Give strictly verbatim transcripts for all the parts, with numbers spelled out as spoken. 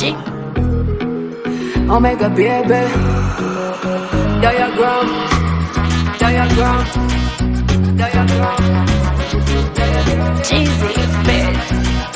G. Omega baby. Diagram. Diagram. Diagram. Diagram. Jeezy, bitch.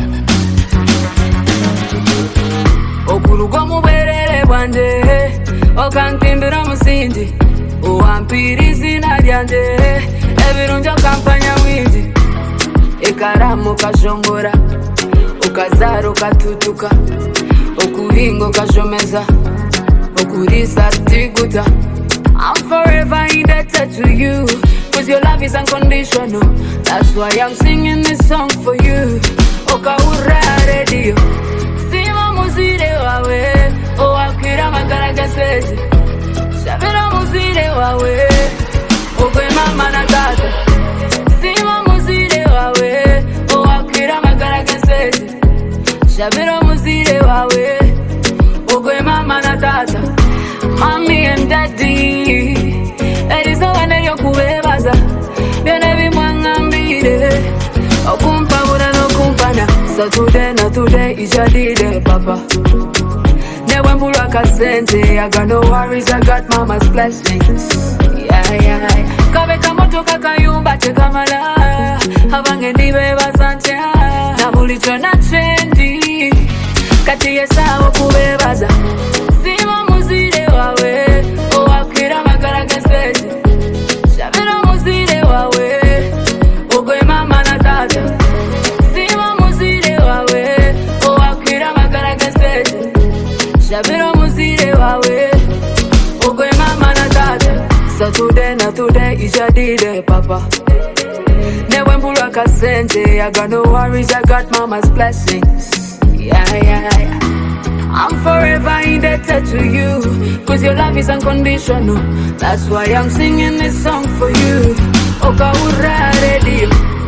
Okurugo muberere bwanje okantimbira musingi owampira izina ryanje ebirungi okampanya mwingi ekaramu kashongora ukazara ukatutuka okuhinga ukashomeza okurisa tiguta. I'm forever indebted to you, cause your love is unconditional. That's why I'm singing this song for you. Okaura radio Sima muzire wawe owakwira magaragaseje Shabira muzire wawe ogwe mama na tata. Sima muzire wawe owakwira magaragaseje Shabira muzire wawe ogwe mama na tata. Mommy and daddy Erizo wane yokuwebaza Byone bimwangambire Okumpa bura no kumpana. So today, not today, is your day, papa. Never mbulwa kasente. I got no worries, I got mama's blessings. Yeah, yeah. Kabe kamoto kakayumba te kamala. Habange niwe basante. Nabulicho na chendi. Kati yesa okubebaza. Sima muzire wawe owakwira magaragaseje. Shabira muzire wawe ogwe mama na tata. Sima muzire wawe owakwira magaragaseje. Shabira muzire wawe ogwe mama na tata. So today, not today, is your day, papa. Never mbulwa kasente. I got no worries, I got mama's blessings. Yeah, yeah, yeah. I'm forever indebted to you, cause your love is unconditional. That's why I'm singing this song for you. Okaura radio